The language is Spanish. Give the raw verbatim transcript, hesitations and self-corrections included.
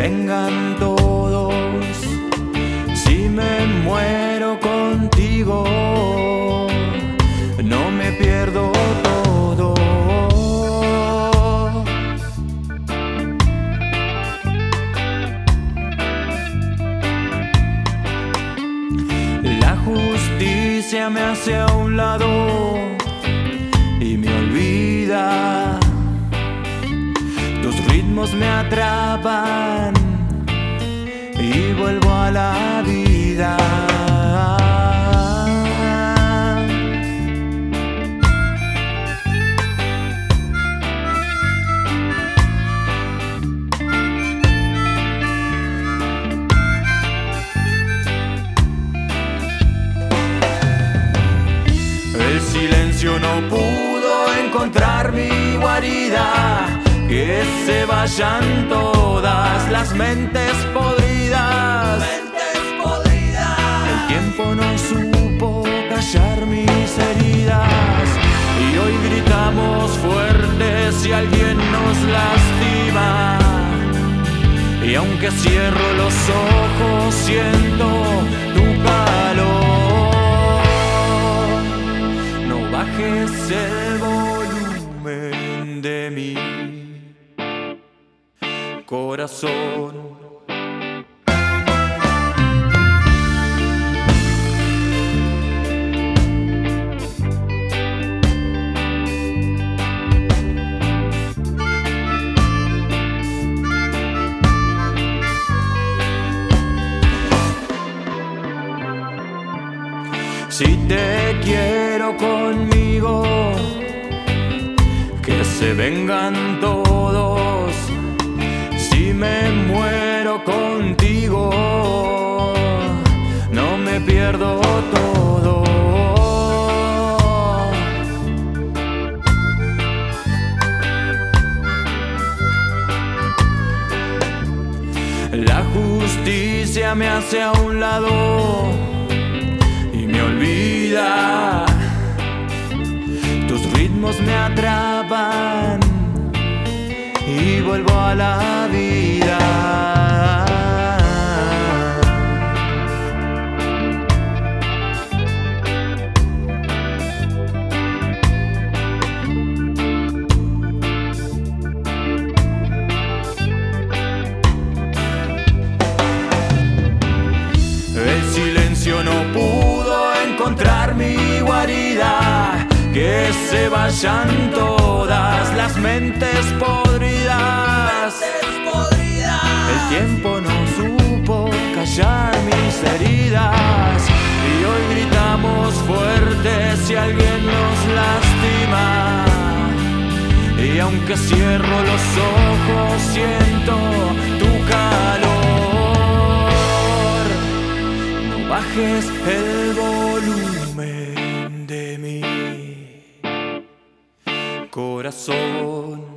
vengan todos, si me muero contigo, no me pierdo todo. La justicia me hace a un lado y me olvida. Tus ritmos me atrapan y vuelvo a la vida. El silencio no pudo encontrar mi guarida. Que se vayan todas las mentes podridas. Mentes podridas. El tiempo no supo callar mis heridas y hoy gritamos fuerte si alguien nos lastima. Y aunque cierro los ojos siento tu calor. No bajes el volumen de mi corazón. Si te quiero conmigo, que se vengan todos. Si me muero contigo, no me pierdo todo. La justicia me hace a un lado y me olvida. Tus ritmos me atrapan y vuelvo a la vida. El silencio no pudo encontrar mi guarida. Que se vayan todas las mentes podridas. Mentes podridas. El tiempo no supo callar mis heridas y hoy gritamos fuerte si alguien nos lastima. Y aunque cierro los ojos siento tu calor. No bajes el volumen de mi corazón.